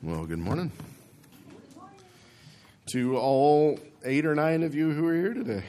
Well, good morning to all 8 or 9 of you who are here today.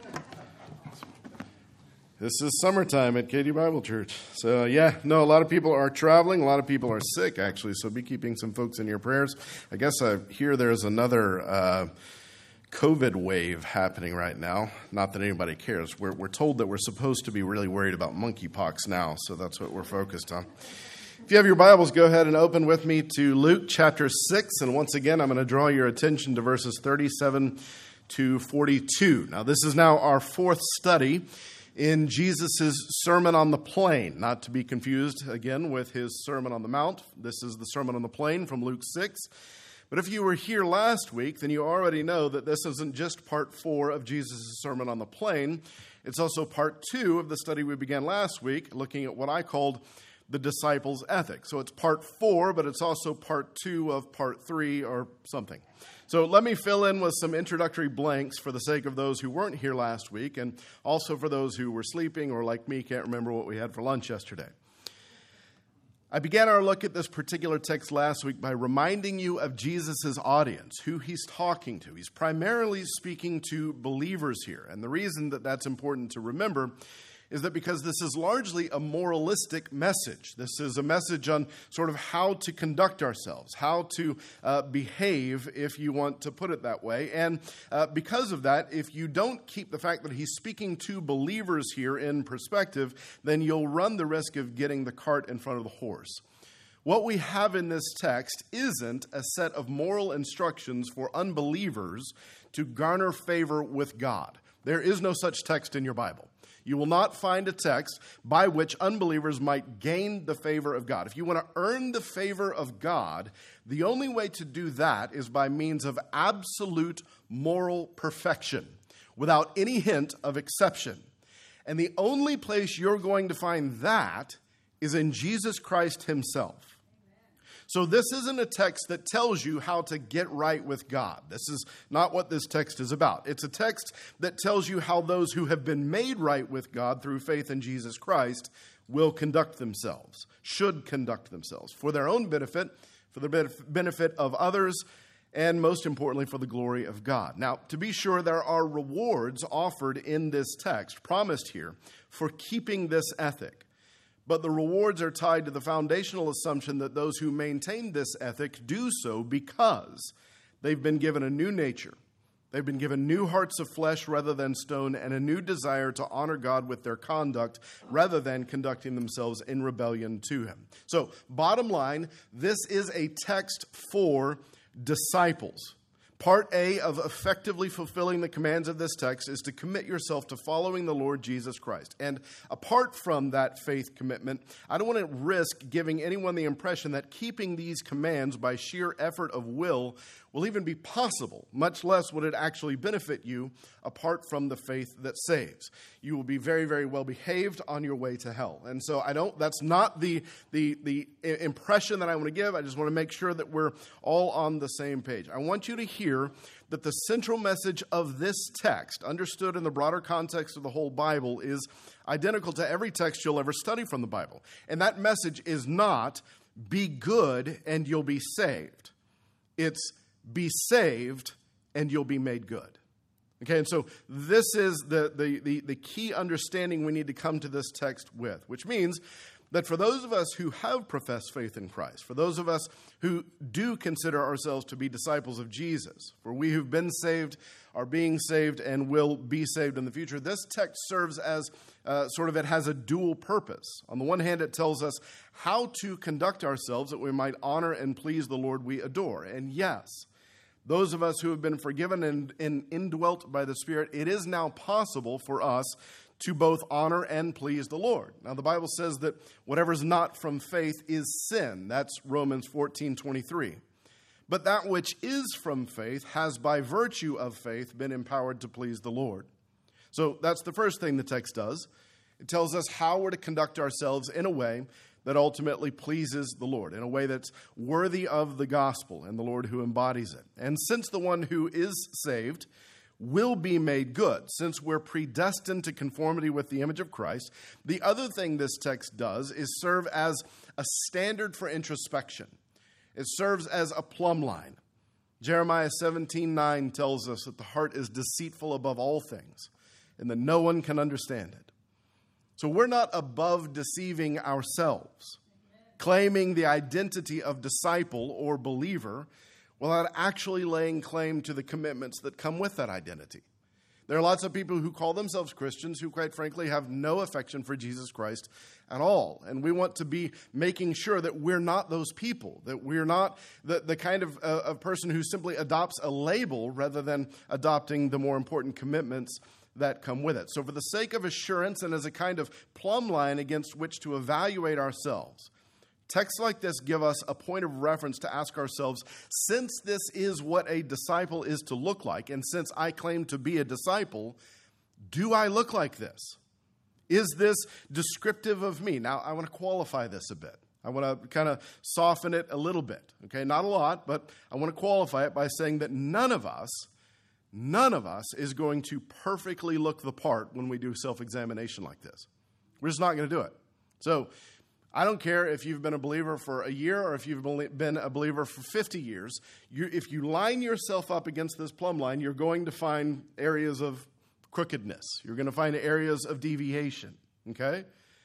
This is summertime at Katy Bible Church. So, a lot of people are traveling. A lot of people are sick, actually, so be keeping some folks in your prayers. I guess I hear there's another COVID wave happening right now. Not that anybody cares. We're told that we're supposed to be really worried about monkeypox now, so that's what we're focused on. If you have your Bibles, go ahead and open with me to Luke chapter 6. And once again, I'm going to draw your attention to verses 37 to 42. Now, this is now our fourth study in Jesus' Sermon on the Plain, not to be confused again with his Sermon on the Mount. This is the Sermon on the Plain from Luke 6. But if you were here last week, then you already know that this isn't just part 4 of Jesus' Sermon on the Plain. It's also part 2 of the study we began last week, looking at what I called the disciples' ethic. So it's part 4, but it's also part 2 of part 3 or something. So let me fill in with some introductory blanks for the sake of those who weren't here last week, and also for those who were sleeping or, like me, can't remember what we had for lunch yesterday. I began our look at this particular text last week by reminding you of Jesus' audience, who he's talking to. He's primarily speaking to believers here. And the reason that that's important to remember is that because this is largely a moralistic message. This is a message on sort of how to conduct ourselves, how to behave, if you want to put it that way. And because of that, if you don't keep the fact that he's speaking to believers here in perspective, then you'll run the risk of getting the cart in front of the horse. What we have in this text isn't a set of moral instructions for unbelievers to garner favor with God. There is no such text in your Bible. You will not find a text by which unbelievers might gain the favor of God. If you want to earn the favor of God, the only way to do that is by means of absolute moral perfection, without any hint of exception. And the only place you're going to find that is in Jesus Christ himself. So this isn't a text that tells you how to get right with God. This is not what this text is about. It's a text that tells you how those who have been made right with God through faith in Jesus Christ will conduct themselves, should conduct themselves for their own benefit, for the benefit of others, and most importantly, for the glory of God. Now, to be sure, there are rewards offered in this text, promised here, for keeping this ethic. But the rewards are tied to the foundational assumption that those who maintain this ethic do so because they've been given a new nature. They've been given new hearts of flesh rather than stone, and a new desire to honor God with their conduct rather than conducting themselves in rebellion to him. So, bottom line, this is a text for disciples. Part A of effectively fulfilling the commands of this text is to commit yourself to following the Lord Jesus Christ. And apart from that faith commitment, I don't want to risk giving anyone the impression that keeping these commands by sheer effort of will even be possible, much less would it actually benefit you apart from the faith that saves. You will be very, very well behaved on your way to hell. And so that's not the impression that I want to give. I just want to make sure that we're all on the same page. I want you to hear that the central message of this text, understood in the broader context of the whole Bible, is identical to every text you'll ever study from the Bible. And that message is not, be good and you'll be saved. It's, be saved and you'll be made good. Okay, and so this is the key understanding we need to come to this text with, which means that for those of us who have professed faith in Christ, for those of us who do consider ourselves to be disciples of Jesus, for we who've been saved, are being saved, and will be saved in the future, this text serves as it has a dual purpose. On the one hand, it tells us how to conduct ourselves that we might honor and please the Lord we adore. And yes, those of us who have been forgiven and indwelt by the Spirit, it is now possible for us to both honor and please the Lord. Now, the Bible says that whatever is not from faith is sin. That's Romans 14:23. But that which is from faith has by virtue of faith been empowered to please the Lord. So that's the first thing the text does. It tells us how we're to conduct ourselves in a way that ultimately pleases the Lord, in a way that's worthy of the gospel and the Lord who embodies it. And since the one who is saved will be made good, since we're predestined to conformity with the image of Christ, the other thing this text does is serve as a standard for introspection. It serves as a plumb line. Jeremiah 17:9 tells us that the heart is deceitful above all things and that no one can understand it. So we're not above deceiving ourselves, claiming the identity of disciple or believer without actually laying claim to the commitments that come with that identity. There are lots of people who call themselves Christians who, quite frankly, have no affection for Jesus Christ at all. And we want to be making sure that we're not those people, that we're not the kind of person who simply adopts a label rather than adopting the more important commitments that come with it. So for the sake of assurance and as a kind of plumb line against which to evaluate ourselves, texts like this give us a point of reference to ask ourselves, since this is what a disciple is to look like, and since I claim to be a disciple, do I look like this? Is this descriptive of me? Now, I want to qualify this a bit. I want to kind of soften it a little bit. Okay, not a lot, but I want to qualify it by saying that none of us is going to perfectly look the part when we do self-examination like this. We're just not going to do it. So, I don't care if you've been a believer for a year or if you've been a believer for 50 years. If you line yourself up against this plumb line, you're going to find areas of crookedness. You're going to find areas of deviation. Okay?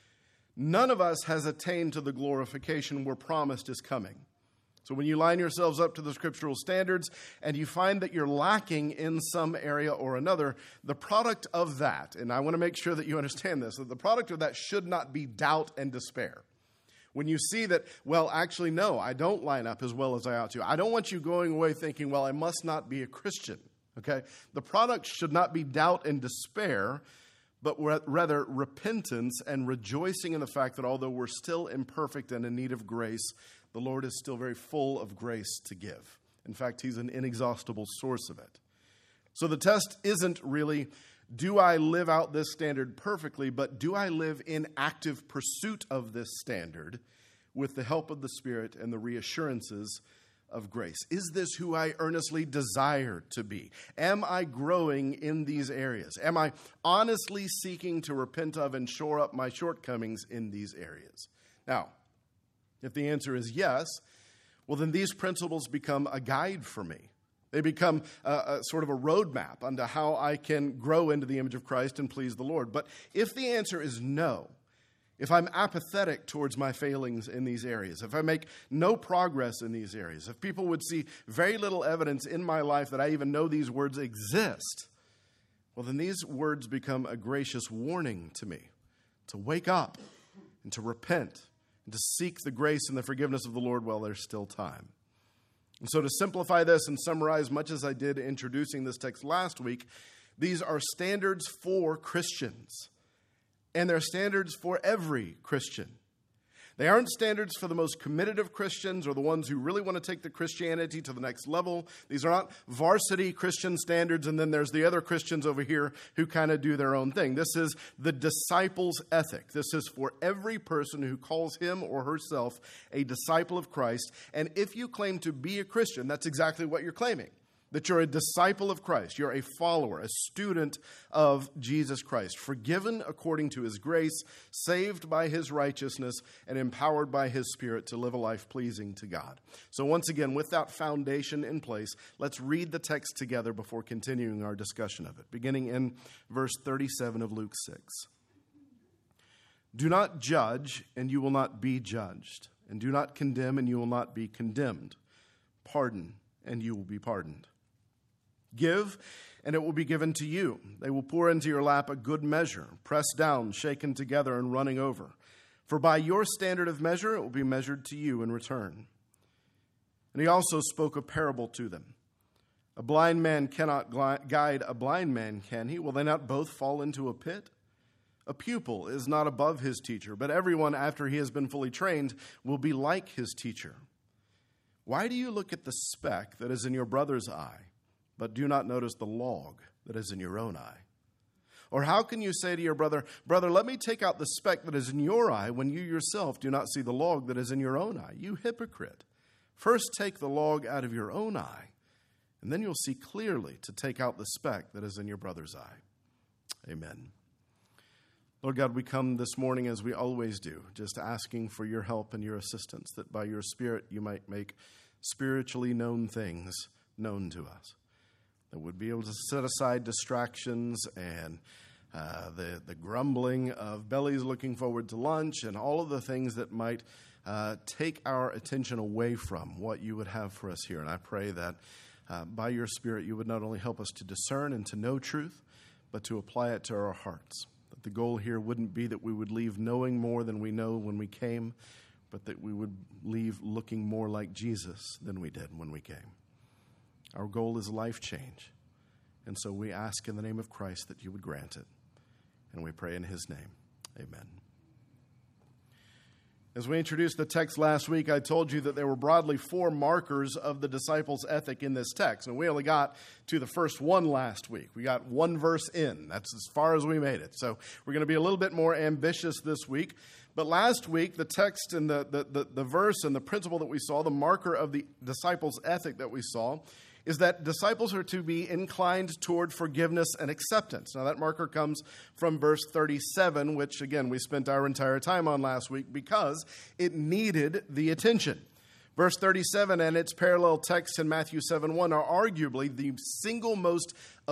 None of us has attained to the glorification we're promised is coming. So when you line yourselves up to the scriptural standards and you find that you're lacking in some area or another, the product of that, and I want to make sure that you understand this, that the product of that should not be doubt and despair. When you see that, well, actually, no, I don't line up as well as I ought to. I don't want you going away thinking, well, I must not be a Christian. Okay? The product should not be doubt and despair, but rather repentance and rejoicing in the fact that although we're still imperfect and in need of grace, the Lord is still very full of grace to give. In fact, He's an inexhaustible source of it. So the test isn't really, do I live out this standard perfectly, but do I live in active pursuit of this standard with the help of the Spirit and the reassurances of grace? Is this who I earnestly desire to be? Am I growing in these areas? Am I honestly seeking to repent of and shore up my shortcomings in these areas? Now, if the answer is yes, well, then these principles become a guide for me. They become a sort of a roadmap onto how I can grow into the image of Christ and please the Lord. But if the answer is no, if I'm apathetic towards my failings in these areas, if I make no progress in these areas, if people would see very little evidence in my life that I even know these words exist, well, then these words become a gracious warning to me to wake up and to repent and to seek the grace and the forgiveness of the Lord while there's still time. And so to simplify this and summarize much as I did introducing this text last week, these are standards for Christians. And they're standards for every Christian. They aren't standards for the most committed of Christians or the ones who really want to take the Christianity to the next level. These are not varsity Christian standards, and then there's the other Christians over here who kind of do their own thing. This is the disciple's ethic. This is for every person who calls him or herself a disciple of Christ. And if you claim to be a Christian, that's exactly what you're claiming. That you're a disciple of Christ, you're a follower, a student of Jesus Christ, forgiven according to His grace, saved by His righteousness, and empowered by His Spirit to live a life pleasing to God. So once again, with that foundation in place, let's read the text together before continuing our discussion of it, beginning in verse 37 of Luke 6. Do not judge, and you will not be judged, and do not condemn, and you will not be condemned. Pardon, and you will be pardoned. Give, and it will be given to you. They will pour into your lap a good measure, pressed down, shaken together, and running over. For by your standard of measure, it will be measured to you in return. And He also spoke a parable to them. A blind man cannot guide a blind man, can he? Will they not both fall into a pit? A pupil is not above his teacher, but everyone, after he has been fully trained, will be like his teacher. Why do you look at the speck that is in your brother's eye, but do not notice the log that is in your own eye? Or how can you say to your brother, brother, let me take out the speck that is in your eye, when you yourself do not see the log that is in your own eye? You hypocrite. First take the log out of your own eye, and then you'll see clearly to take out the speck that is in your brother's eye. Amen. Lord God, we come this morning as we always do, just asking for your help and your assistance, that by your Spirit you might make spiritually known things known to us, that would be able to set aside distractions and the grumbling of bellies looking forward to lunch and all of the things that might take our attention away from what you would have for us here. And I pray that by your Spirit you would not only help us to discern and to know truth, but to apply it to our hearts. That the goal here wouldn't be that we would leave knowing more than we know when we came, but that we would leave looking more like Jesus than we did when we came. Our goal is life change. And so we ask in the name of Christ that you would grant it. And we pray in his name. Amen. As we introduced the text last week, I told you that there were broadly 4 markers of the disciples' ethic in this text. And we only got to the first one last week. We got one verse in. That's as far as we made it. So we're going to be a little bit more ambitious this week. But last week, the text and the verse and the principle that we saw, the marker of the disciples' ethic that we saw, is that disciples are to be inclined toward forgiveness and acceptance. Now, that marker comes from verse 37, which, again, we spent our entire time on last week because it needed the attention. Verse 37 and its parallel text in Matthew 7:1 are arguably the single most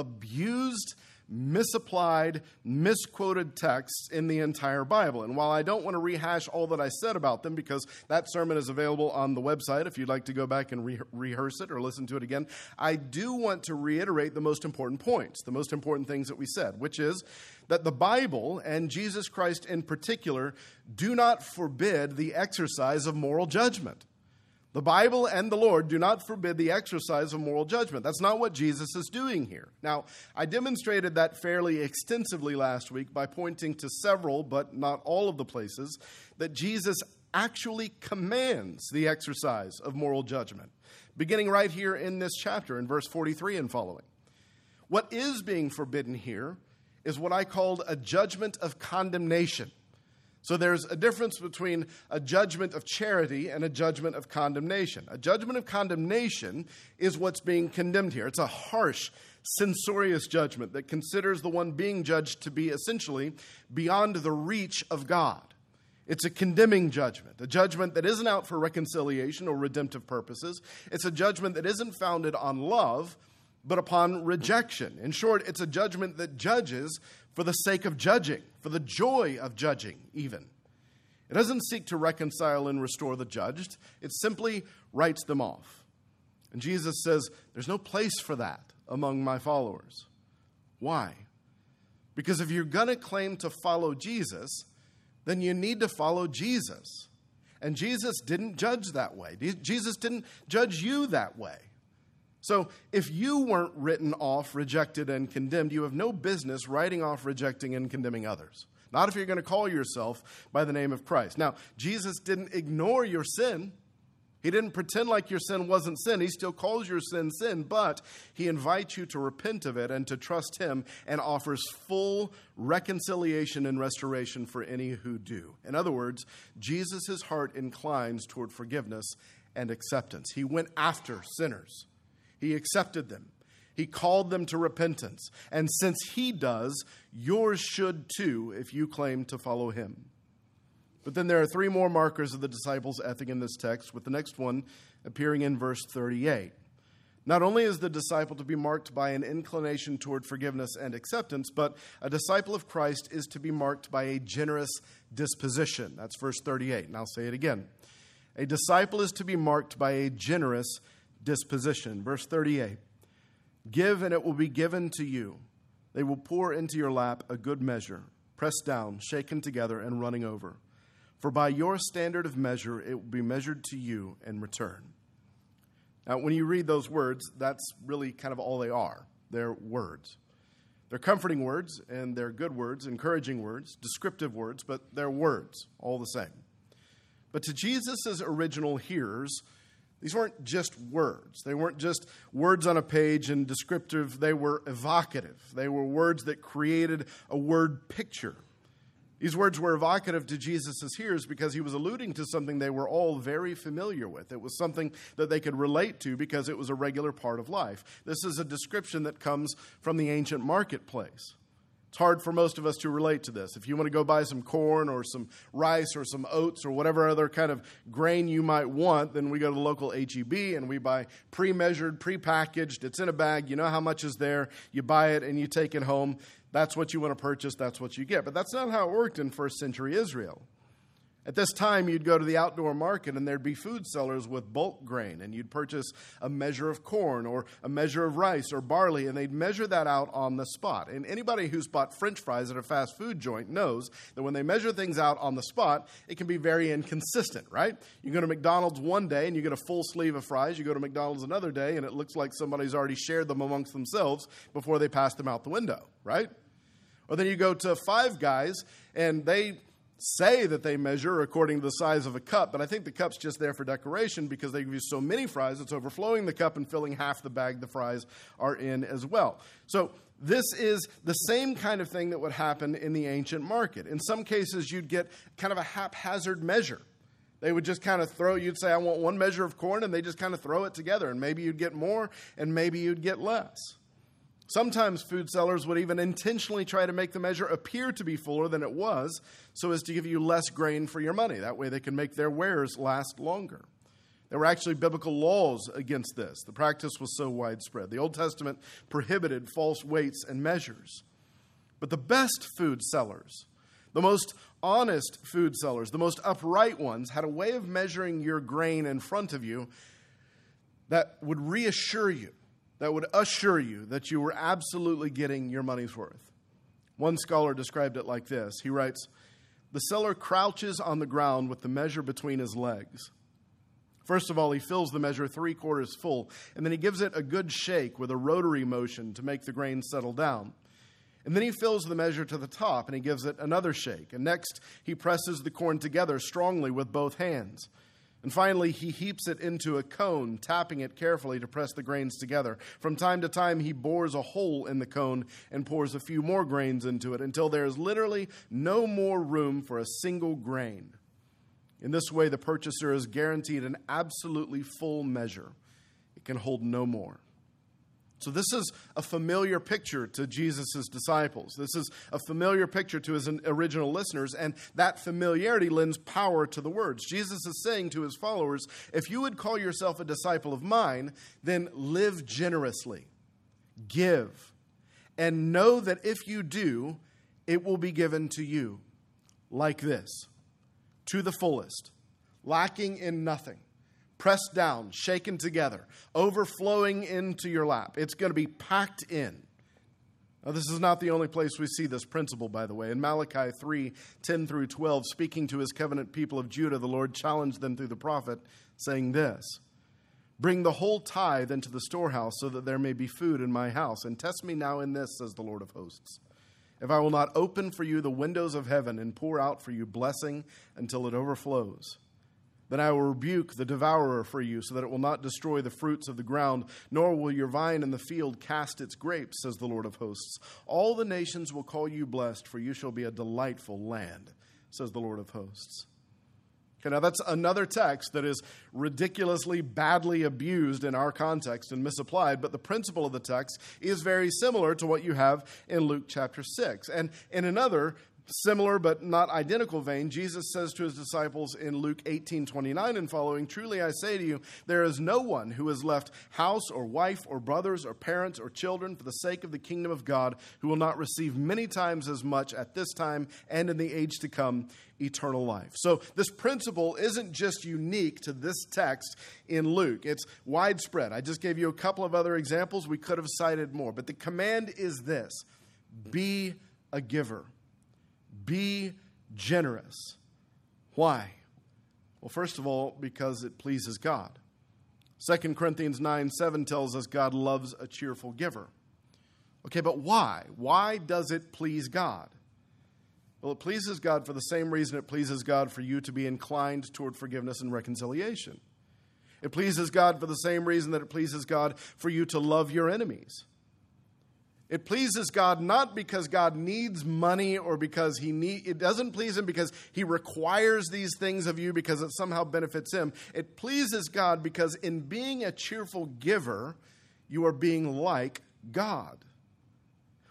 abused, misapplied, misquoted texts in the entire Bible. And while I don't want to rehash all that I said about them, because that sermon is available on the website if you'd like to go back and rehearse it or listen to it again, I do want to reiterate the most important points, the most important things that we said, which is that the Bible, and Jesus Christ in particular, do not forbid the exercise of moral judgment. The Bible and the Lord do not forbid the exercise of moral judgment. That's not what Jesus is doing here. Now, I demonstrated that fairly extensively last week by pointing to several, but not all of the places, that Jesus actually commands the exercise of moral judgment, beginning right here in this chapter in verse 43 and following. What is being forbidden here is what I called a judgment of condemnation. So there's a difference between a judgment of charity and a judgment of condemnation. A judgment of condemnation is what's being condemned here. It's a harsh, censorious judgment that considers the one being judged to be essentially beyond the reach of God. It's a condemning judgment, a judgment that isn't out for reconciliation or redemptive purposes. It's a judgment that isn't founded on love, but upon rejection. In short, it's a judgment that judges for the sake of judging, for the joy of judging even. It doesn't seek to reconcile and restore the judged. It simply writes them off. And Jesus says, there's no place for that among my followers. Why? Because if you're going to claim to follow Jesus, then you need to follow Jesus. And Jesus didn't judge that way. Jesus didn't judge you that way. So if you weren't written off, rejected, and condemned, you have no business writing off, rejecting, and condemning others. Not if you're going to call yourself by the name of Christ. Now, Jesus didn't ignore your sin. He didn't pretend like your sin wasn't sin. He still calls your sin sin, but he invites you to repent of it and to trust him, and offers full reconciliation and restoration for any who do. In other words, Jesus' heart inclines toward forgiveness and acceptance. He went after sinners. He accepted them. He called them to repentance. And since he does, yours should too if you claim to follow him. But then there are 3 more markers of the disciples' ethic in this text, with the next one appearing in verse 38. Not only is the disciple to be marked by an inclination toward forgiveness and acceptance, but a disciple of Christ is to be marked by a generous disposition. That's verse 38, and I'll say it again. A disciple is to be marked by a generous disposition. Verse 38, give and it will be given to you. They will pour into your lap a good measure, pressed down, shaken together, and running over. For by your standard of measure, it will be measured to you in return. Now, when you read those words, that's really kind of all they are. They're words. They're comforting words, and they're good words, encouraging words, descriptive words, but they're words all the same. But to Jesus' original hearers, these weren't just words. They weren't just words on a page and descriptive. They were evocative. They were words that created a word picture. These words were evocative to Jesus' hearers because he was alluding to something they were all very familiar with. It was something that they could relate to because it was a regular part of life. This is a description that comes from the ancient marketplace. It's hard for most of us to relate to this. If you want to go buy some corn or some rice or some oats or whatever other kind of grain you might want, then we go to the local H-E-B and we buy pre-measured, pre-packaged. It's in a bag. You know how much is there. You buy it and you take it home. That's what you want to purchase. That's what you get. But that's not how it worked in first century Israel. At this time, you'd go to the outdoor market and there'd be food sellers with bulk grain, and you'd purchase a measure of corn or a measure of rice or barley, and they'd measure that out on the spot. And anybody who's bought French fries at a fast food joint knows that when they measure things out on the spot, it can be very inconsistent, right? You go to McDonald's one day and you get a full sleeve of fries. You go to McDonald's another day and it looks like somebody's already shared them amongst themselves before they pass them out the window, right? Or then you go to Five Guys and they say that they measure according to the size of a cup, but I think the cup's just there for decoration because they give you so many fries, it's overflowing the cup and filling half the bag the fries are in as well. So this is the same kind of thing that would happen in the ancient market. In some cases, you'd get kind of a haphazard measure. They would just kind of you'd say, I want one measure of corn, and they just kind of throw it together, and maybe you'd get more, and maybe you'd get less. Sometimes food sellers would even intentionally try to make the measure appear to be fuller than it was so as to give you less grain for your money. That way they can make their wares last longer. There were actually biblical laws against this. The practice was so widespread. The Old Testament prohibited false weights and measures. But the best food sellers, the most honest food sellers, the most upright ones, had a way of measuring your grain in front of you that would reassure you, that would assure you that you were absolutely getting your money's worth. One scholar described it like this. He writes, "The seller crouches on the ground with the measure between his legs. First of all, he fills the measure 3/4 full, and then he gives it a good shake with a rotary motion to make the grain settle down. And then he fills the measure to the top, and he gives it another shake. And next, he presses the corn together strongly with both hands. And finally, he heaps it into a cone, tapping it carefully to press the grains together. From time to time, he bores a hole in the cone and pours a few more grains into it until there is literally no more room for a single grain. In this way, the purchaser is guaranteed an absolutely full measure. It can hold no more." So this is a familiar picture to Jesus' disciples. This is a familiar picture to his original listeners, and that familiarity lends power to the words. Jesus is saying to his followers, if you would call yourself a disciple of mine, then live generously, give, and know that if you do, it will be given to you like this, to the fullest, lacking in nothing. Pressed down, shaken together, overflowing into your lap. It's going to be packed in. Now, this is not the only place we see this principle, by the way. In Malachi 3:10-12, speaking to his covenant people of Judah, the Lord challenged them through the prophet, saying this, "Bring the whole tithe into the storehouse so that there may be food in my house. And test me now in this, says the Lord of hosts. If I will not open for you the windows of heaven and pour out for you blessing until it overflows. Then I will rebuke the devourer for you, so that it will not destroy the fruits of the ground, nor will your vine in the field cast its grapes, says the Lord of hosts. All the nations will call you blessed, for you shall be a delightful land, says the Lord of hosts." Okay, now that's another text that is ridiculously badly abused in our context and misapplied, but the principle of the text is very similar to what you have in Luke chapter 6. And in another similar but not identical vein, Jesus says to his disciples in Luke 18:29 and following, "Truly I say to you, there is no one who has left house or wife or brothers or parents or children for the sake of the kingdom of God who will not receive many times as much at this time and in the age to come eternal life." So this principle isn't just unique to this text in Luke. It's widespread. I just gave you a couple of other examples. We could have cited more. But the command is this: be a giver. Be generous. Why? Well, first of all, because it pleases God. 2 Corinthians 9:7 tells us God loves a cheerful giver. Okay, but why? Why does it please God? Well, it pleases God for the same reason it pleases God for you to be inclined toward forgiveness and reconciliation. It pleases God for the same reason that it pleases God for you to love your enemies. It pleases God not because God needs money or because it doesn't please him because he requires these things of you because it somehow benefits him. It pleases God because in being a cheerful giver, you are being like God.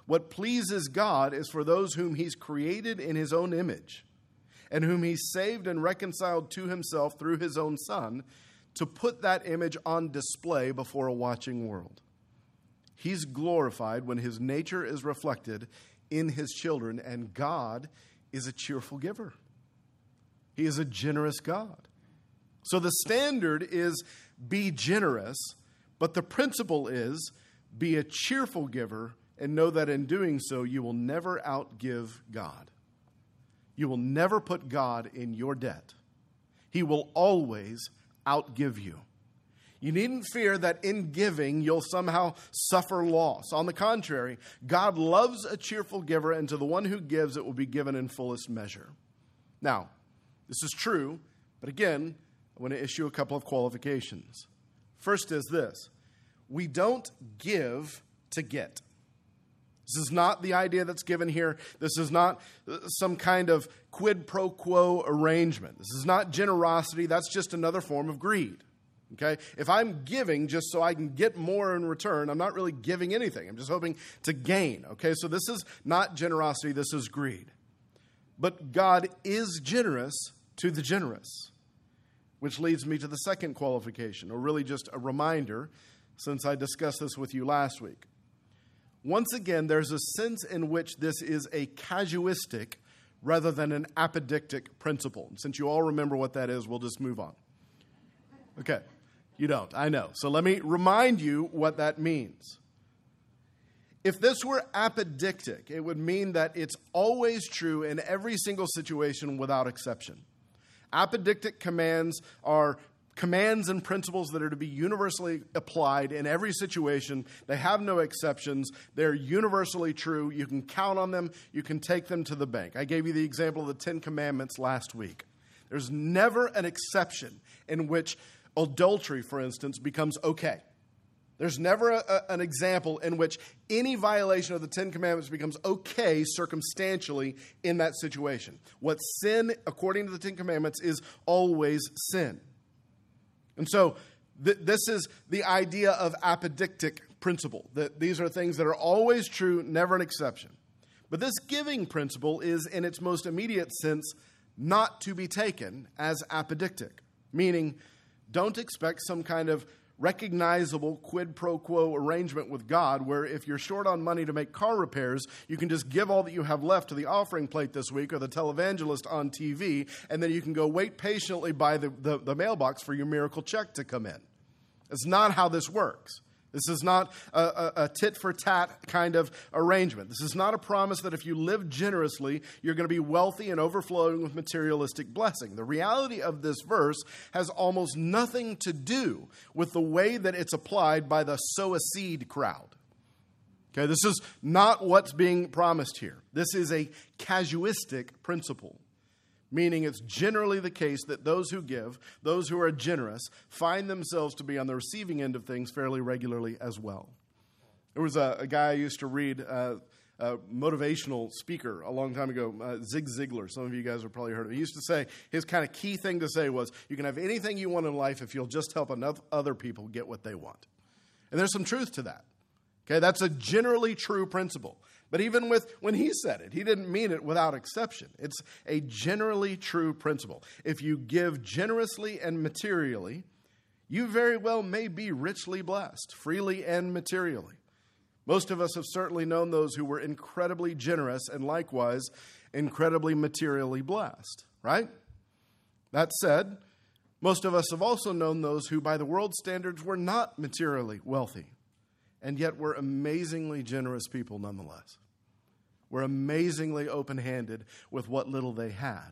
What pleases God is for those whom he's created in his own image and whom he's saved and reconciled to himself through his own Son, to put that image on display before a watching world. He's glorified when his nature is reflected in his children, and God is a cheerful giver. He is a generous God. So the standard is be generous, but the principle is be a cheerful giver, and know that in doing so, you will never outgive God. You will never put God in your debt. He will always outgive you. You needn't fear that in giving, you'll somehow suffer loss. On the contrary, God loves a cheerful giver, and to the one who gives, it will be given in fullest measure. Now, this is true, but again, I want to issue a couple of qualifications. First is this: we don't give to get. This is not the idea that's given here. This is not some kind of quid pro quo arrangement. This is not generosity. That's just another form of greed. Okay? If I'm giving just so I can get more in return, I'm not really giving anything. I'm just hoping to gain. Okay? So this is not generosity. This is greed. But God is generous to the generous, which leads me to the second qualification, or really just a reminder, since I discussed this with you last week. Once again, there's a sense in which this is a casuistic rather than an apodictic principle. And since you all remember what that is, we'll just move on. Okay, you don't, I know. So let me remind you what that means. If this were apodictic, it would mean that it's always true in every single situation without exception. Apodictic commands are commands and principles that are to be universally applied in every situation. They have no exceptions. They're universally true. You can count on them. You can take them to the bank. I gave you the example of the Ten Commandments last week. There's never an exception in which adultery, for instance, becomes okay. There's never an example in which any violation of the Ten Commandments becomes okay circumstantially in that situation. What sin, according to the Ten Commandments, is always sin. And so this is the idea of apodictic principle, that these are things that are always true, never an exception. But this giving principle is, in its most immediate sense, not to be taken as apodictic, meaning don't expect some kind of recognizable quid pro quo arrangement with God where if you're short on money to make car repairs, you can just give all that you have left to the offering plate this week or the televangelist on TV, and then you can go wait patiently by the mailbox for your miracle check to come in. It's not how this works. This is not a tit-for-tat kind of arrangement. This is not a promise that if you live generously, you're going to be wealthy and overflowing with materialistic blessing. The reality of this verse has almost nothing to do with the way that it's applied by the sow a seed crowd. Okay, this is not what's being promised here. This is a casuistic principle, meaning it's generally the case that those who give, those who are generous, find themselves to be on the receiving end of things fairly regularly as well. There was a guy I used to read, a motivational speaker a long time ago, Zig Ziglar. Some of you guys have probably heard of him. He used to say, his kind of key thing to say was, you can have anything you want in life if you'll just help enough other people get what they want. And there's some truth to that. Okay, that's a generally true principle. But even when he said it, he didn't mean it without exception. It's a generally true principle. If you give generously and materially, you very well may be richly blessed, freely and materially. Most of us have certainly known those who were incredibly generous and likewise incredibly materially blessed, right? That said, most of us have also known those who by the world's standards were not materially wealthy, and yet were amazingly generous people nonetheless. Were amazingly open-handed with what little they had.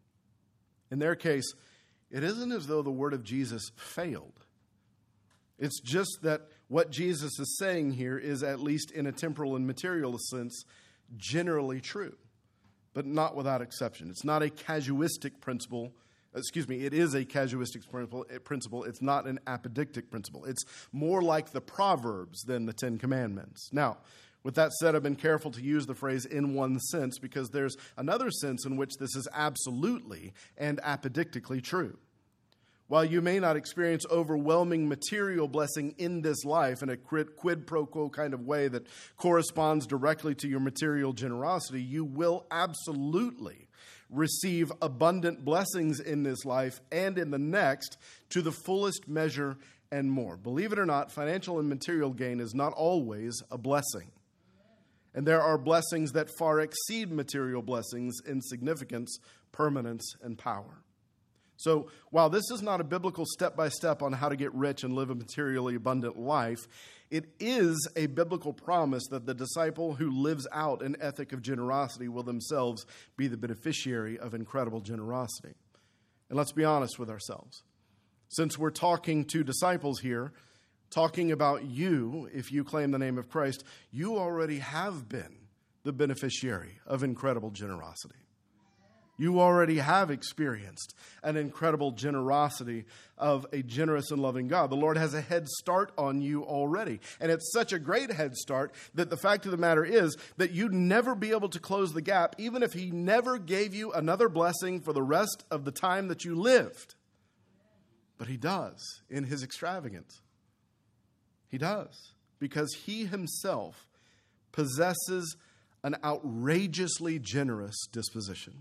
In their case, it isn't as though the word of Jesus failed. It's just that what Jesus is saying here is, at least in a temporal and material sense, generally true, but not without exception. It's not a casuistic principle. It is a casuistic principle. It's not an apodictic principle. It's more like the Proverbs than the Ten Commandments. Now, with that said, I've been careful to use the phrase in one sense because there's another sense in which this is absolutely and apodictically true. While you may not experience overwhelming material blessing in this life in a quid pro quo kind of way that corresponds directly to your material generosity, you will absolutely receive abundant blessings in this life and in the next to the fullest measure and more. Believe it or not, financial and material gain is not always a blessing. And there are blessings that far exceed material blessings in significance, permanence, and power. So while this is not a biblical step-by-step on how to get rich and live a materially abundant life, it is a biblical promise that the disciple who lives out an ethic of generosity will themselves be the beneficiary of incredible generosity. And let's be honest with ourselves. Since we're talking to disciples here, talking about you, if you claim the name of Christ, you already have been the beneficiary of incredible generosity. You already have experienced an incredible generosity of a generous and loving God. The Lord has a head start on you already. And it's such a great head start that the fact of the matter is that you'd never be able to close the gap, even if He never gave you another blessing for the rest of the time that you lived. But He does in His extravagance. He does, because He Himself possesses an outrageously generous disposition.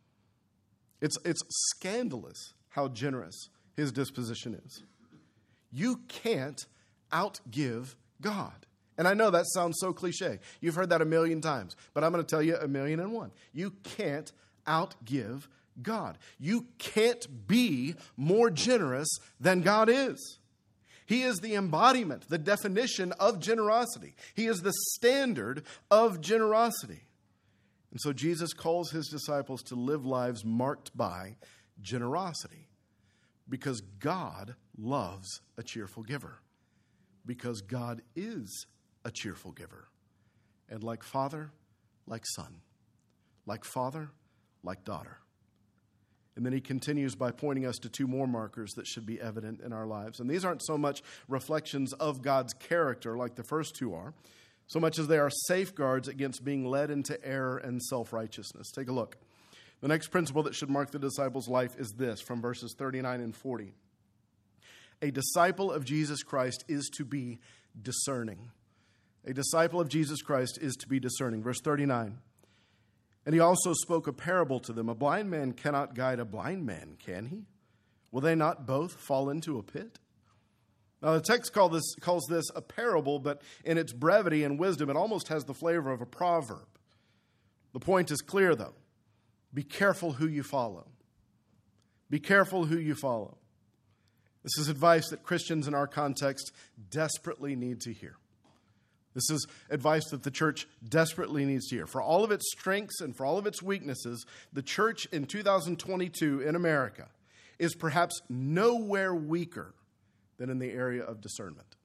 It's scandalous how generous His disposition is. You can't outgive God. And I know that sounds so cliche. You've heard that a million times, but I'm going to tell you 1,000,001. You can't outgive God. You can't be more generous than God is. He is the embodiment, the definition of generosity. He is the standard of generosity. And so Jesus calls His disciples to live lives marked by generosity because God loves a cheerful giver, because God is a cheerful giver. And like father, like son, like father, like daughter. And then He continues by pointing us to two more markers that should be evident in our lives. And these aren't so much reflections of God's character like the first two are, so much as they are safeguards against being led into error and self-righteousness. Take a look. The next principle that should mark the disciple's life is this, from verses 39 and 40. A disciple of Jesus Christ is to be discerning. A disciple of Jesus Christ is to be discerning. Verse 39. And He also spoke a parable to them. A blind man cannot guide a blind man, can he? Will they not both fall into a pit? Now, the text calls this a parable, but in its brevity and wisdom, it almost has the flavor of a proverb. The point is clear, though. Be careful who you follow. Be careful who you follow. This is advice that Christians in our context desperately need to hear. This is advice that the church desperately needs to hear. For all of its strengths and for all of its weaknesses, the church in 2022 in America is perhaps nowhere weaker than in the area of discernment.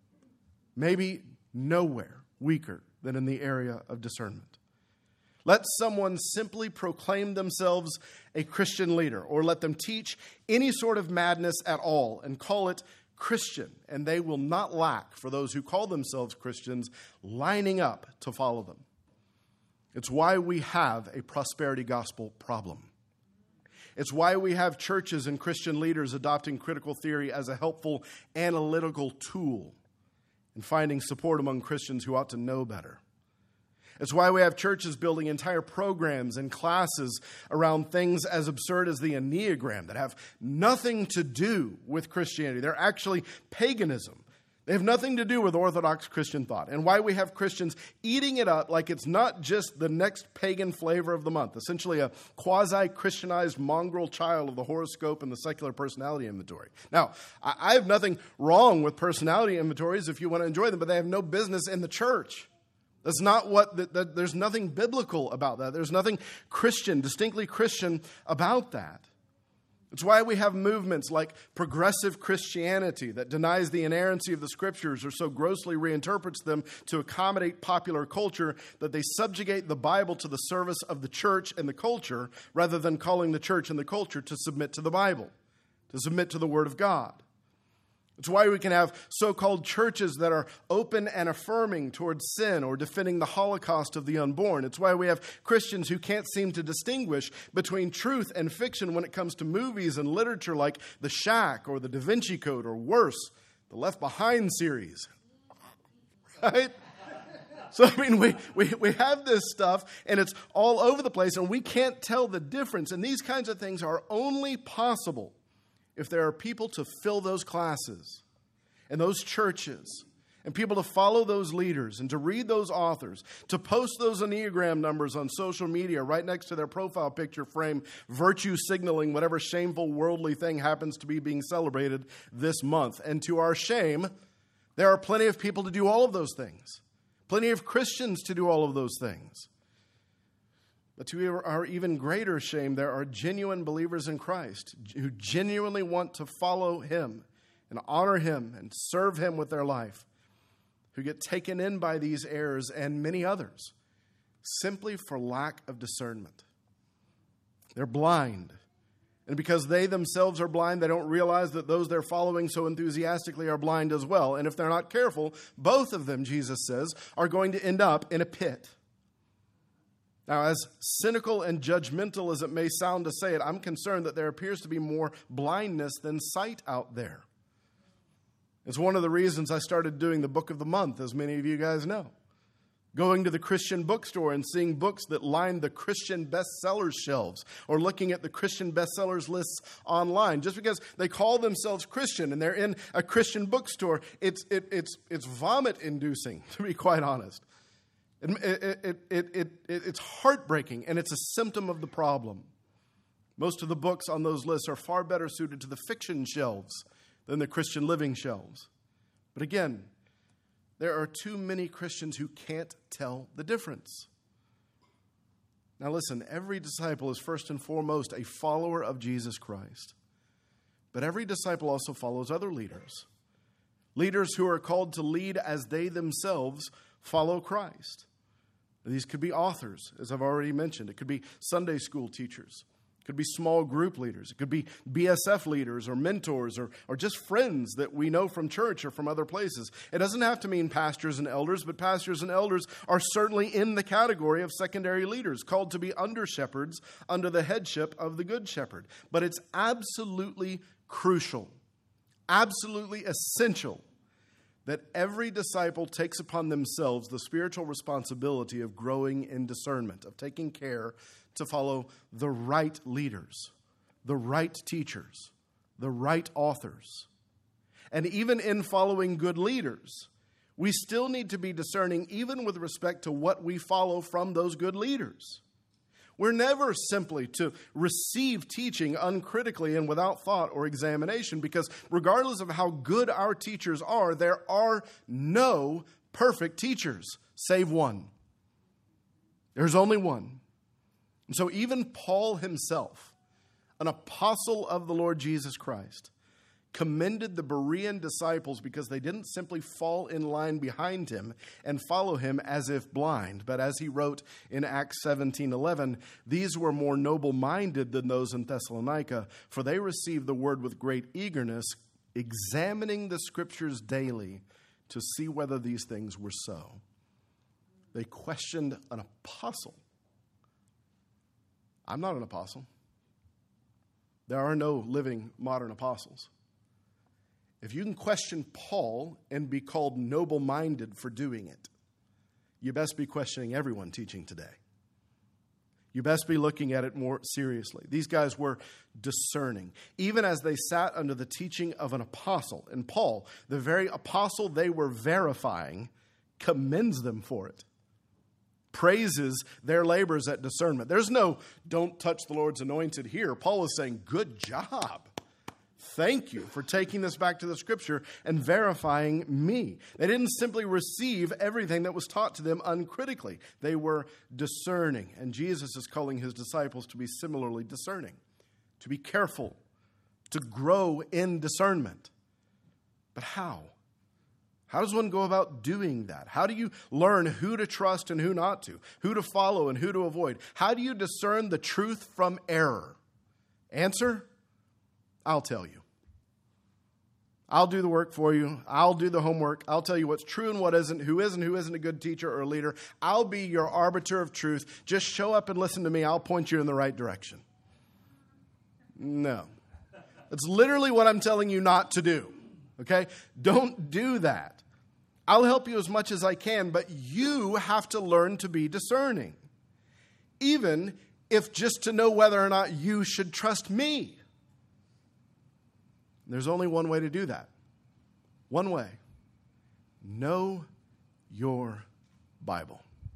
Maybe nowhere weaker than in the area of discernment. Let someone simply proclaim themselves a Christian leader, or let them teach any sort of madness at all and call it Christian, and they will not lack for those who call themselves Christians lining up to follow them. It's why we have a prosperity gospel problem. It's why we have churches and Christian leaders adopting critical theory as a helpful analytical tool in finding support among Christians who ought to know better. It's why we have churches building entire programs and classes around things as absurd as the Enneagram that have nothing to do with Christianity. They're actually paganism. They have nothing to do with Orthodox Christian thought. And why we have Christians eating it up like it's not just the next pagan flavor of the month, essentially a quasi-Christianized mongrel child of the horoscope and the secular personality inventory. Now, I have nothing wrong with personality inventories if you want to enjoy them, but they have no business in the church. That's not there's nothing biblical about that. There's nothing Christian, distinctly Christian about that. It's why we have movements like progressive Christianity that denies the inerrancy of the Scriptures or so grossly reinterprets them to accommodate popular culture that they subjugate the Bible to the service of the church and the culture rather than calling the church and the culture to submit to the Bible, to submit to the Word of God. It's why we can have so-called churches that are open and affirming towards sin or defending the Holocaust of the unborn. It's why we have Christians who can't seem to distinguish between truth and fiction when it comes to movies and literature like The Shack or The Da Vinci Code, or worse, the Left Behind series. Right? So, I mean, we have this stuff, and it's all over the place, and we can't tell the difference. And these kinds of things are only possible if there are people to fill those classes and those churches and people to follow those leaders and to read those authors, to post those Enneagram numbers on social media right next to their profile picture frame, virtue signaling whatever shameful worldly thing happens to be being celebrated this month. And to our shame, there are plenty of people to do all of those things, plenty of Christians to do all of those things. But to our even greater shame, there are genuine believers in Christ who genuinely want to follow Him and honor Him and serve Him with their life, who get taken in by these errors and many others simply for lack of discernment. They're blind. And because they themselves are blind, they don't realize that those they're following so enthusiastically are blind as well. And if they're not careful, both of them, Jesus says, are going to end up in a pit. Now, as cynical and judgmental as it may sound to say it, I'm concerned that there appears to be more blindness than sight out there. It's one of the reasons I started doing the Book of the Month, as many of you guys know. Going to the Christian bookstore and seeing books that line the Christian bestsellers shelves, or looking at the Christian bestsellers lists online. Just because they call themselves Christian and they're in a Christian bookstore, it's vomit-inducing, to be quite honest. It's heartbreaking, and it's a symptom of the problem. Most of the books on those lists are far better suited to the fiction shelves than the Christian living shelves. But again, there are too many Christians who can't tell the difference. Now listen, every disciple is first and foremost a follower of Jesus Christ. But every disciple also follows other leaders. Leaders who are called to lead as they themselves follow Christ. These could be authors, as I've already mentioned. It could be Sunday school teachers. It could be small group leaders. It could be BSF leaders or mentors or just friends that we know from church or from other places. It doesn't have to mean pastors and elders, but pastors and elders are certainly in the category of secondary leaders, called to be under shepherds under the headship of the Good Shepherd. But it's absolutely crucial, absolutely essential, that every disciple takes upon themselves the spiritual responsibility of growing in discernment, of taking care to follow the right leaders, the right teachers, the right authors. And even in following good leaders, we still need to be discerning even with respect to what we follow from those good leaders. We're never simply to receive teaching uncritically and without thought or examination, because regardless of how good our teachers are, there are no perfect teachers, save one. There's only one. And so even Paul himself, an apostle of the Lord Jesus Christ, commended the Berean disciples because they didn't simply fall in line behind him and follow him as if blind. But as he wrote in Acts 17:11, these were more noble-minded than those in Thessalonica, for they received the word with great eagerness, examining the scriptures daily to see whether these things were so. They questioned an apostle. I'm not an apostle. There are no living modern apostles. If you can question Paul and be called noble-minded for doing it, you best be questioning everyone teaching today. You best be looking at it more seriously. These guys were discerning, even as they sat under the teaching of an apostle. And Paul, the very apostle they were verifying, commends them for it, praises their labors at discernment. There's no, don't touch the Lord's anointed here. Paul is saying, good job. Thank you for taking this back to the scripture and verifying me. They didn't simply receive everything that was taught to them uncritically. They were discerning. And Jesus is calling his disciples to be similarly discerning, to be careful, to grow in discernment. But how? How does one go about doing that? How do you learn who to trust and who not to, who to follow and who to avoid? How do you discern the truth from error? Answer? I'll tell you. I'll do the work for you. I'll do the homework. I'll tell you what's true and what isn't, who isn't a good teacher or a leader. I'll be your arbiter of truth. Just show up and listen to me. I'll point you in the right direction. No. That's literally what I'm telling you not to do. Okay? Don't do that. I'll help you as much as I can, but you have to learn to be discerning. Even if just to know whether or not you should trust me. There's only one way to do that. One way. Know your Bible.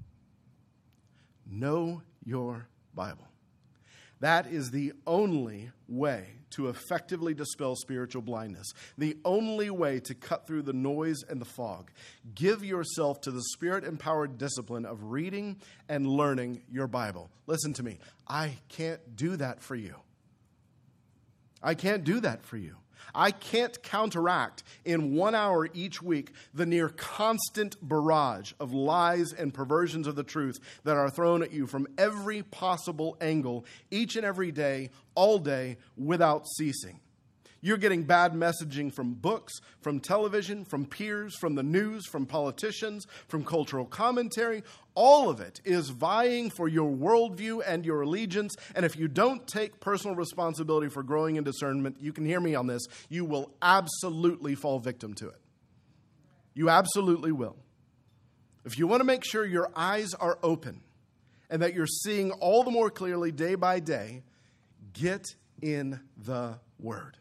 Know your Bible. That is the only way to effectively dispel spiritual blindness. The only way to cut through the noise and the fog. Give yourself to the Spirit-empowered discipline of reading and learning your Bible. Listen to me. I can't do that for you. I can't do that for you. I can't counteract in 1 hour each week the near constant barrage of lies and perversions of the truth that are thrown at you from every possible angle, each and every day, all day, without ceasing. You're getting bad messaging from books, from television, from peers, from the news, from politicians, from cultural commentary. All of it is vying for your worldview and your allegiance. And if you don't take personal responsibility for growing in discernment, you can hear me on this, you will absolutely fall victim to it. You absolutely will. If you want to make sure your eyes are open and that you're seeing all the more clearly day by day, get in the Word.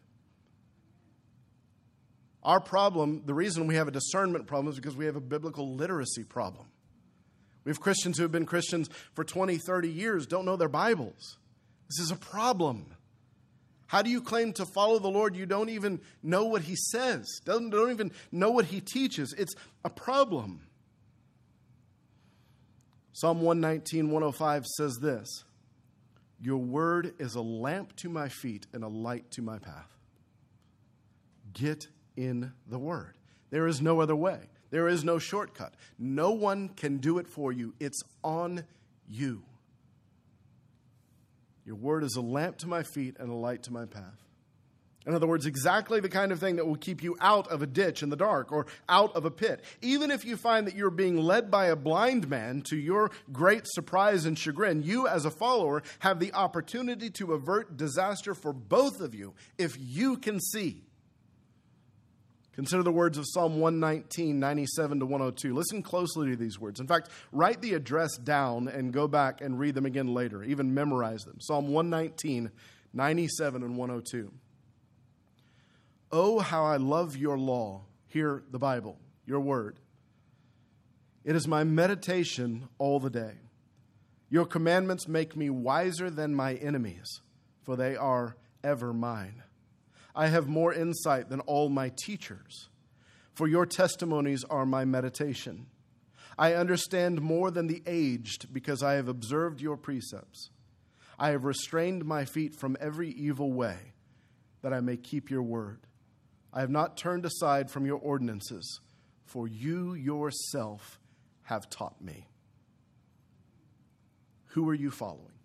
Our problem, the reason we have a discernment problem is because we have a biblical literacy problem. We have Christians who have been Christians for 20, 30 years, don't know their Bibles. This is a problem. How do you claim to follow the Lord? You don't even know what He says. Don't even know what He teaches. It's a problem. Psalm 119, 105 says this, "Your word is a lamp to my feet and a light to my path." Get in the Word. There is no other way. There is no shortcut. No one can do it for you. It's on you. Your Word is a lamp to my feet and a light to my path. In other words, exactly the kind of thing that will keep you out of a ditch in the dark or out of a pit. Even if you find that you're being led by a blind man, to your great surprise and chagrin, you as a follower have the opportunity to avert disaster for both of you if you can see. Consider the words of Psalm 119, 97 to 102. Listen closely to these words. In fact, write the address down and go back and read them again later. Even memorize them. Psalm 119, 97 and 102. Oh, how I love your law. Hear the Bible, your word. It is my meditation all the day. Your commandments make me wiser than my enemies, for they are ever mine. I have more insight than all my teachers, for your testimonies are my meditation. I understand more than the aged because I have observed your precepts. I have restrained my feet from every evil way, that I may keep your word. I have not turned aside from your ordinances, for you yourself have taught me. Who are you following?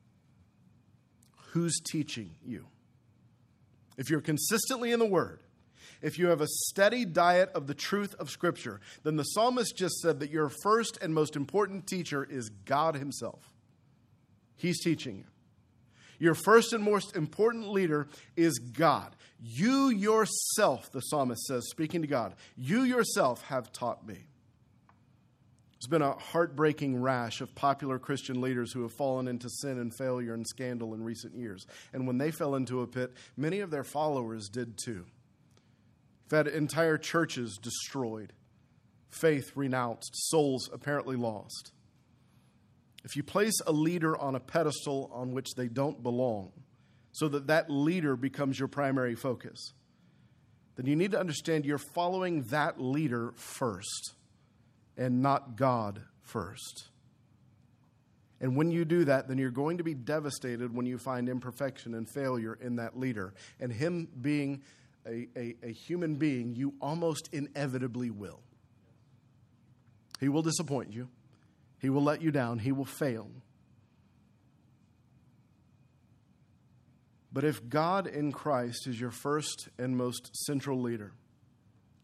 Who's teaching you? If you're consistently in the Word, if you have a steady diet of the truth of Scripture, then the psalmist just said that your first and most important teacher is God Himself. He's teaching you. Your first and most important leader is God. You yourself, the psalmist says, speaking to God, you yourself have taught me. There's been a heartbreaking rash of popular Christian leaders who have fallen into sin and failure and scandal in recent years. And when they fell into a pit, many of their followers did too. They've had entire churches destroyed, faith renounced, souls apparently lost. If you place a leader on a pedestal on which they don't belong, so that that leader becomes your primary focus, then you need to understand you're following that leader first and not God first. And when you do that, then you're going to be devastated when you find imperfection and failure in that leader. And him being a human being, you almost inevitably will. He will disappoint you. He will let you down. He will fail. But if God in Christ is your first and most central leader,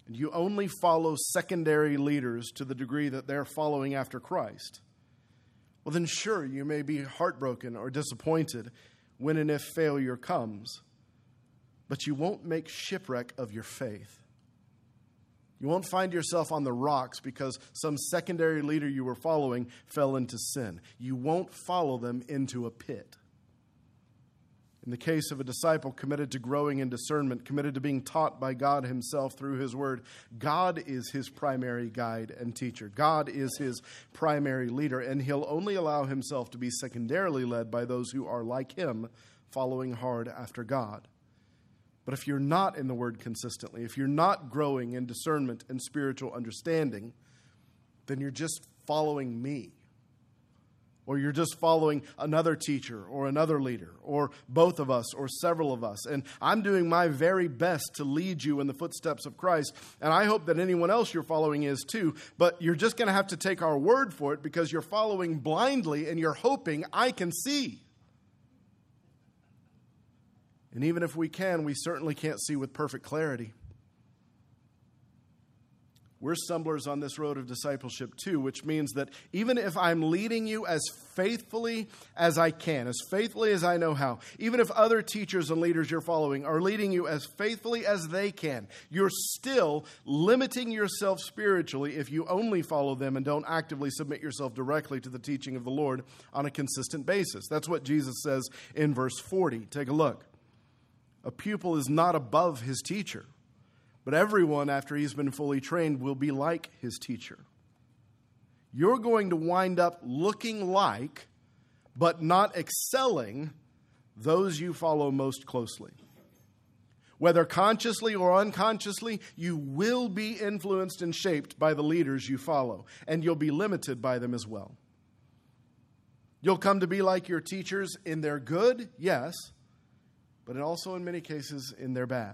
and you only follow secondary leaders to the degree that they're following after Christ, well then sure, you may be heartbroken or disappointed when and if failure comes, but you won't make shipwreck of your faith. You won't find yourself on the rocks because some secondary leader you were following fell into sin. You won't follow them into a pit. In the case of a disciple committed to growing in discernment, committed to being taught by God himself through his word, God is his primary guide and teacher. God is his primary leader, and he'll only allow himself to be secondarily led by those who are like him, following hard after God. But if you're not in the Word consistently, if you're not growing in discernment and spiritual understanding, then you're just following me. Or you're just following another teacher or another leader or both of us or several of us. And I'm doing my very best to lead you in the footsteps of Christ. And I hope that anyone else you're following is too. But you're just going to have to take our word for it because you're following blindly and you're hoping I can see. And even if we can, we certainly can't see with perfect clarity. We're stumblers on this road of discipleship too, which means that even if I'm leading you as faithfully as I can, as faithfully as I know how, even if other teachers and leaders you're following are leading you as faithfully as they can, you're still limiting yourself spiritually if you only follow them and don't actively submit yourself directly to the teaching of the Lord on a consistent basis. That's what Jesus says in verse 40. Take a look. A pupil is not above his teacher, but everyone, after he's been fully trained, will be like his teacher. You're going to wind up looking like, but not excelling, those you follow most closely. Whether consciously or unconsciously, you will be influenced and shaped by the leaders you follow, and you'll be limited by them as well. You'll come to be like your teachers in their good, yes, but also in many cases in their bad.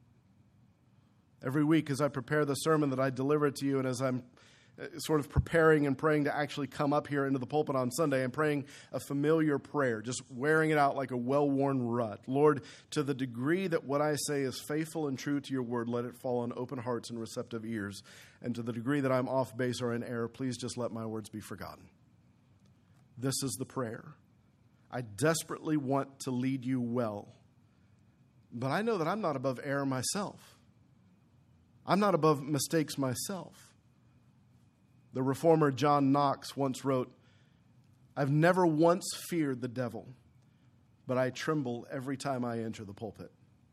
Every week as I prepare the sermon that I deliver to you and as I'm sort of preparing and praying to actually come up here into the pulpit on Sunday, I'm praying a familiar prayer, just wearing it out like a well-worn rut. Lord, to the degree that what I say is faithful and true to your word, let it fall on open hearts and receptive ears. And to the degree that I'm off base or in error, please just let my words be forgotten. This is the prayer. I desperately want to lead you well. But I know that I'm not above error myself. I'm not above mistakes myself. The reformer John Knox once wrote, "I've never once feared the devil, but I tremble every time I enter the pulpit."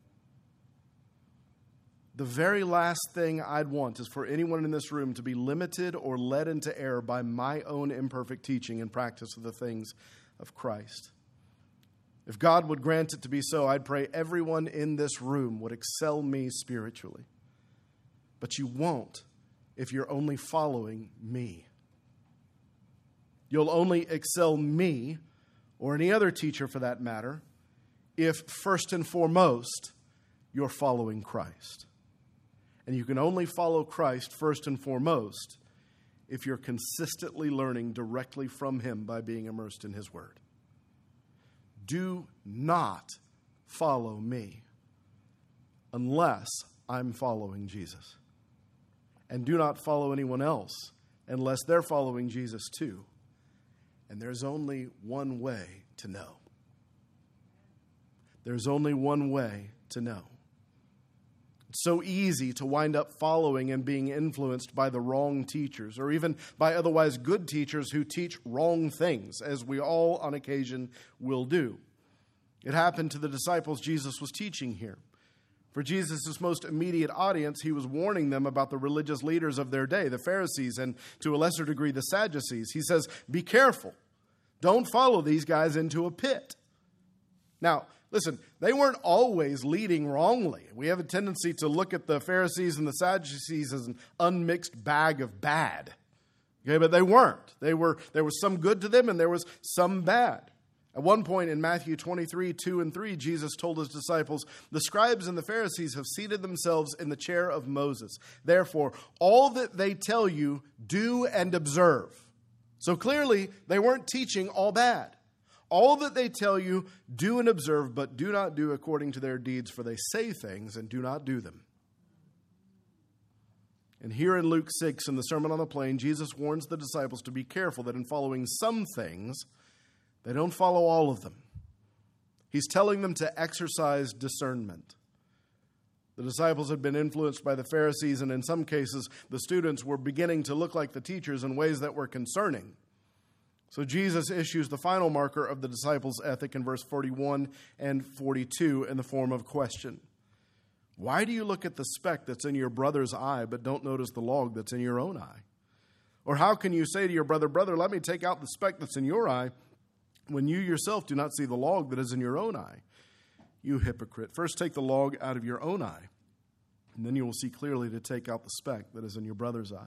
The very last thing I'd want is for anyone in this room to be limited or led into error by my own imperfect teaching and practice of the things of Christ. If God would grant it to be so, I'd pray everyone in this room would excel me spiritually. But you won't if you're only following me. You'll only excel me, or any other teacher for that matter, if first and foremost you're following Christ. And you can only follow Christ first and foremost if you're consistently learning directly from him by being immersed in his word. Do not follow me unless I'm following Jesus. And do not follow anyone else unless they're following Jesus too. And there's only one way to know. There's only one way to know. It's so easy to wind up following and being influenced by the wrong teachers, or even by otherwise good teachers who teach wrong things, as we all on occasion will do. It happened to the disciples Jesus was teaching here. For Jesus' most immediate audience, he was warning them about the religious leaders of their day, the Pharisees, and to a lesser degree, the Sadducees. He says, be careful. Don't follow these guys into a pit. Now, listen, they weren't always leading wrongly. We have a tendency to look at the Pharisees and the Sadducees as an unmixed bag of bad. Okay, but they weren't. There was some good to them and there was some bad. At one point in Matthew 23, 2 and 3, Jesus told his disciples, the scribes and the Pharisees have seated themselves in the chair of Moses. Therefore, all that they tell you, do and observe. So clearly, they weren't teaching all bad. All that they tell you, do and observe, but do not do according to their deeds, for they say things and do not do them. And here in Luke 6, in the Sermon on the Plain, Jesus warns the disciples to be careful that in following some things, they don't follow all of them. He's telling them to exercise discernment. The disciples had been influenced by the Pharisees, and in some cases, the students were beginning to look like the teachers in ways that were concerning. So Jesus issues the final marker of the disciples' ethic in verse 41 and 42 in the form of a question. Why do you look at the speck that's in your brother's eye, but don't notice the log that's in your own eye? Or how can you say to your brother, brother, let me take out the speck that's in your eye, when you yourself do not see the log that is in your own eye? You hypocrite, first take the log out of your own eye, and then you will see clearly to take out the speck that is in your brother's eye.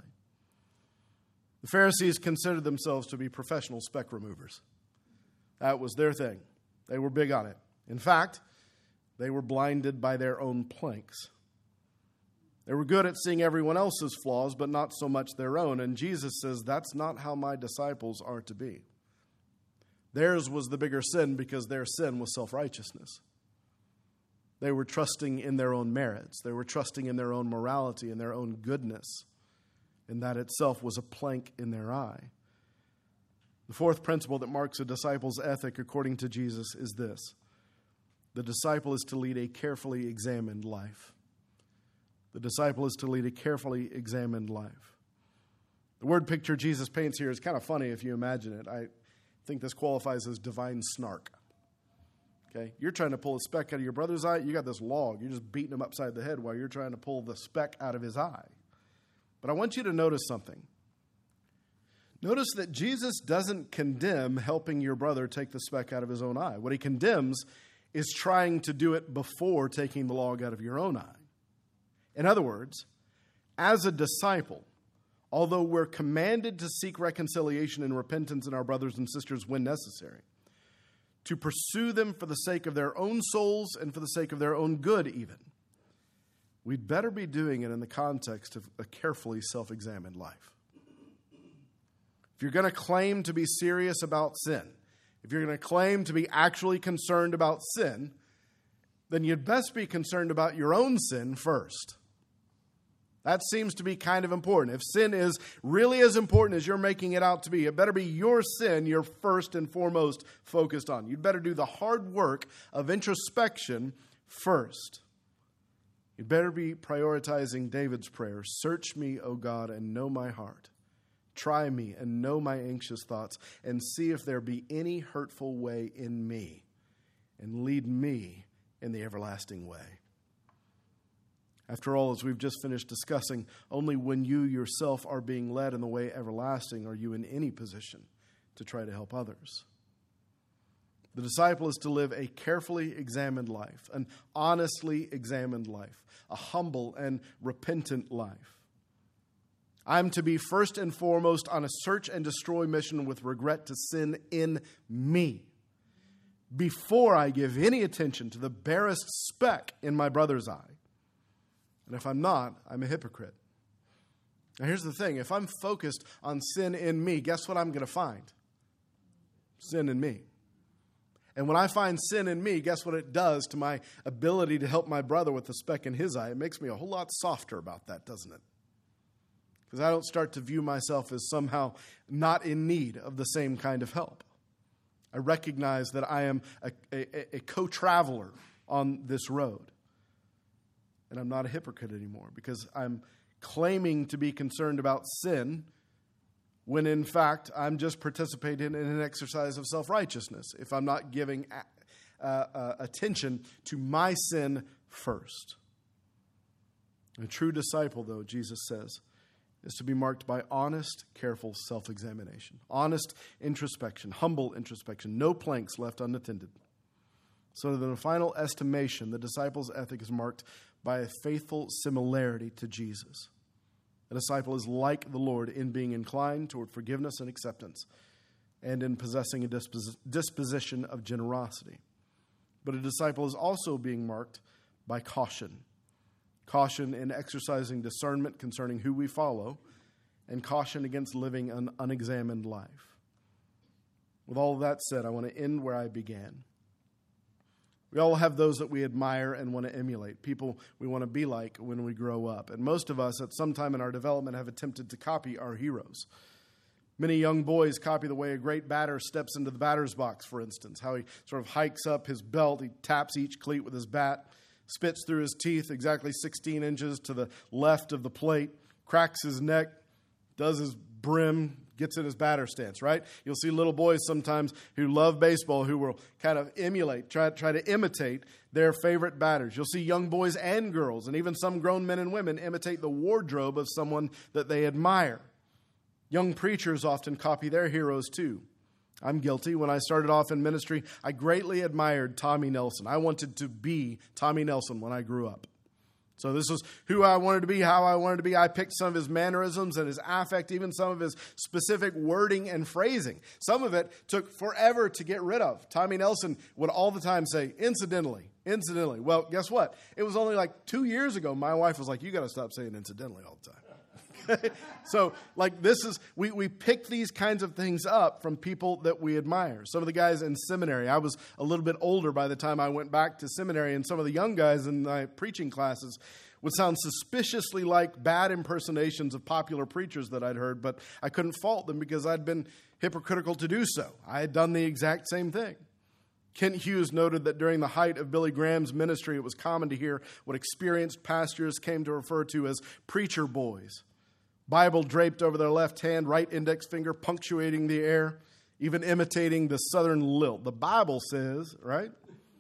The Pharisees considered themselves to be professional speck removers. That was their thing. They were big on it. In fact, they were blinded by their own planks. They were good at seeing everyone else's flaws, but not so much their own. And Jesus says, that's not how my disciples are to be. Theirs was the bigger sin because their sin was self-righteousness. They were trusting in their own merits. They were trusting in their own morality and their own goodness. And that itself was a plank in their eye. The fourth principle that marks a disciple's ethic, according to Jesus, is this. The disciple is to lead a carefully examined life. The disciple is to lead a carefully examined life. The word picture Jesus paints here is kind of funny if you imagine it. I think this qualifies as divine snark. Okay, you're trying to pull a speck out of your brother's eye. You got this log. You're just beating him upside the head while you're trying to pull the speck out of his eye. But I want you to notice something. Notice that Jesus doesn't condemn helping your brother take the speck out of his own eye. What he condemns is trying to do it before taking the log out of your own eye. In other words, as a disciple, although we're commanded to seek reconciliation and repentance in our brothers and sisters when necessary, to pursue them for the sake of their own souls and for the sake of their own good even, we'd better be doing it in the context of a carefully self-examined life. If you're going to claim to be serious about sin, if you're going to claim to be actually concerned about sin, then you'd best be concerned about your own sin first. That seems to be kind of important. If sin is really as important as you're making it out to be, it better be your sin you're first and foremost focused on. You'd better do the hard work of introspection first. You'd better be prioritizing David's prayer. Search me, O God, and know my heart. Try me and know my anxious thoughts, and see if there be any hurtful way in me, and lead me in the everlasting way. After all, as we've just finished discussing, only when you yourself are being led in the way everlasting are you in any position to try to help others. The disciple is to live a carefully examined life, an honestly examined life, a humble and repentant life. I'm to be first and foremost on a search and destroy mission with regret to sin in me, before I give any attention to the barest speck in my brother's eye. And if I'm not, I'm a hypocrite. Now here's the thing. If I'm focused on sin in me, guess what I'm going to find? Sin in me. And when I find sin in me, guess what it does to my ability to help my brother with the speck in his eye? It makes me a whole lot softer about that, doesn't it? Because I don't start to view myself as somehow not in need of the same kind of help. I recognize that I am a co-traveler on this road. And I'm not a hypocrite anymore because I'm claiming to be concerned about sin when in fact I'm just participating in an exercise of self-righteousness if I'm not giving attention to my sin first. A true disciple, though, Jesus says, is to be marked by honest, careful self-examination, honest introspection, humble introspection, no planks left unattended. So that in a final estimation, the disciple's ethic is marked by a faithful similarity to Jesus. A disciple is like the Lord in being inclined toward forgiveness and acceptance, and in possessing a disposition of generosity. But a disciple is also being marked by caution. Caution in exercising discernment concerning who we follow, and caution against living an unexamined life. With all of that said, I want to end where I began. We all have those that we admire and want to emulate, people we want to be like when we grow up. And most of us at some time in our development have attempted to copy our heroes. Many young boys copy the way a great batter steps into the batter's box, for instance, how he sort of hikes up his belt, he taps each cleat with his bat, spits through his teeth exactly 16 inches to the left of the plate, cracks his neck, does his brim, gets in his batter stance, right? You'll see little boys sometimes who love baseball who will kind of emulate, try to imitate their favorite batters. You'll see young boys and girls, and even some grown men and women imitate the wardrobe of someone that they admire. Young preachers often copy their heroes too. I'm guilty. When I started off in ministry, I greatly admired Tommy Nelson. I wanted to be Tommy Nelson when I grew up. So this is who I wanted to be, how I wanted to be. I picked some of his mannerisms and his affect, even some of his specific wording and phrasing. Some of it took forever to get rid of. Tommy Nelson would all the time say, incidentally. Well, guess what? It was only like 2 years ago, my wife was like, you got to stop saying incidentally all the time. So, like, this is, we pick these kinds of things up from people that we admire. Some of the guys in seminary, I was a little bit older by the time I went back to seminary, and some of the young guys in my preaching classes would sound suspiciously like bad impersonations of popular preachers that I'd heard, but I couldn't fault them because I'd been hypocritical to do so. I had done the exact same thing. Kent Hughes noted that during the height of Billy Graham's ministry, it was common to hear what experienced pastors came to refer to as preacher boys. Bible draped over their left hand, right index finger punctuating the air, even imitating the southern lilt. The Bible says, right?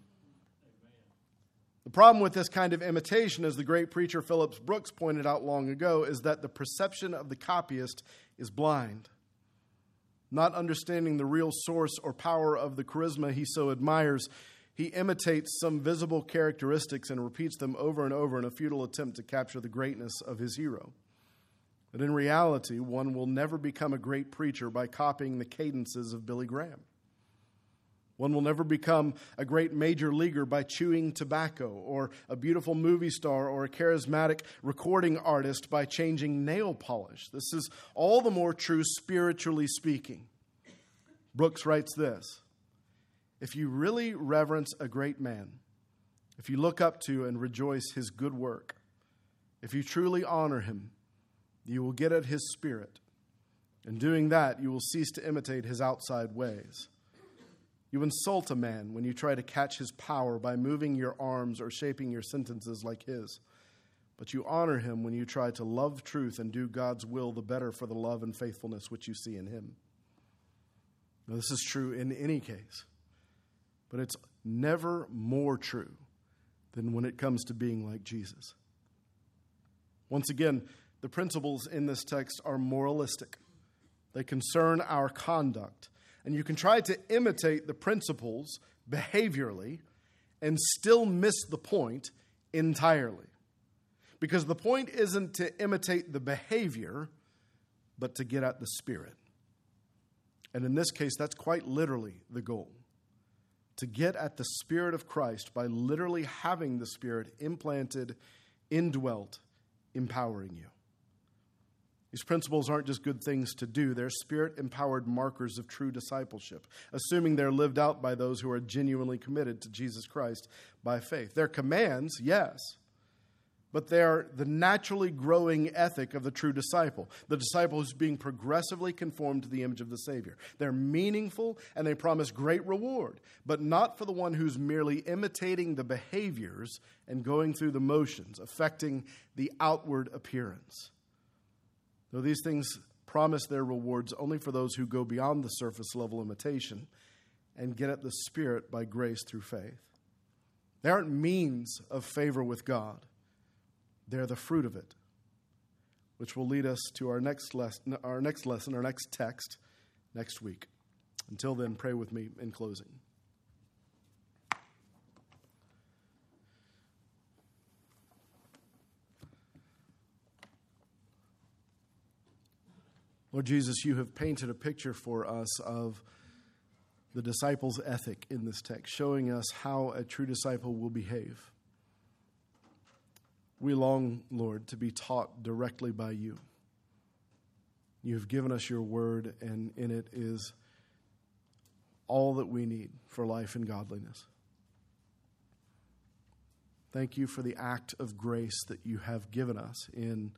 The problem with this kind of imitation, as the great preacher Phillips Brooks pointed out long ago, is that the perception of the copyist is blind. Not understanding the real source or power of the charisma he so admires, he imitates some visible characteristics and repeats them over and over in a futile attempt to capture the greatness of his hero. But in reality, one will never become a great preacher by copying the cadences of Billy Graham. One will never become a great major leaguer by chewing tobacco, or a beautiful movie star or a charismatic recording artist by changing nail polish. This is all the more true spiritually speaking. Brooks writes this: if you really reverence a great man, if you look up to and rejoice his good work, if you truly honor him, you will get at his spirit. In doing that, you will cease to imitate his outside ways. You insult a man when you try to catch his power by moving your arms or shaping your sentences like his. But you honor him when you try to love truth and do God's will the better for the love and faithfulness which you see in him. Now, this is true in any case, but it's never more true than when it comes to being like Jesus. Once again, the principles in this text are moralistic. They concern our conduct. And you can try to imitate the principles behaviorally and still miss the point entirely. Because the point isn't to imitate the behavior, but to get at the spirit. And in this case, that's quite literally the goal. To get at the Spirit of Christ by literally having the Spirit implanted, indwelt, empowering you. These principles aren't just good things to do. They're Spirit-empowered markers of true discipleship, assuming they're lived out by those who are genuinely committed to Jesus Christ by faith. They're commands, yes, but they're the naturally growing ethic of the true disciple, the disciple who's being progressively conformed to the image of the Savior. They're meaningful and they promise great reward, but not for the one who's merely imitating the behaviors and going through the motions, affecting the outward appearance. Though these things promise their rewards only for those who go beyond the surface level imitation and get at the Spirit by grace through faith. They aren't means of favor with God. They're the fruit of it, which will lead us to our next text next week. Until then, pray with me in closing. Lord Jesus, you have painted a picture for us of the disciples' ethic in this text, showing us how a true disciple will behave. We long, Lord, to be taught directly by you. You have given us your word, and in it is all that we need for life and godliness. Thank you for the act of grace that you have given us in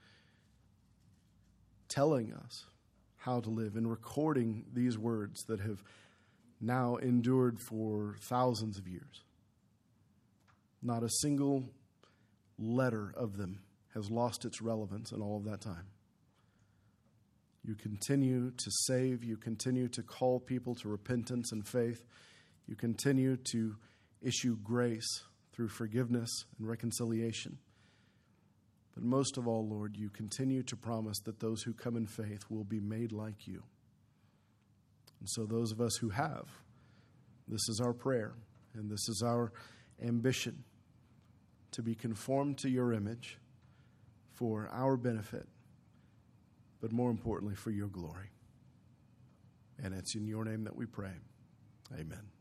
telling us how to live, in recording these words that have now endured for thousands of years. Not a single letter of them has lost its relevance in all of that time. You continue to save. You continue to call people to repentance and faith. You continue to issue grace through forgiveness and reconciliation. But most of all, Lord, you continue to promise that those who come in faith will be made like you. And so those of us who have, this is our prayer and this is our ambition, to be conformed to your image for our benefit, but more importantly for your glory. And it's in your name that we pray. Amen.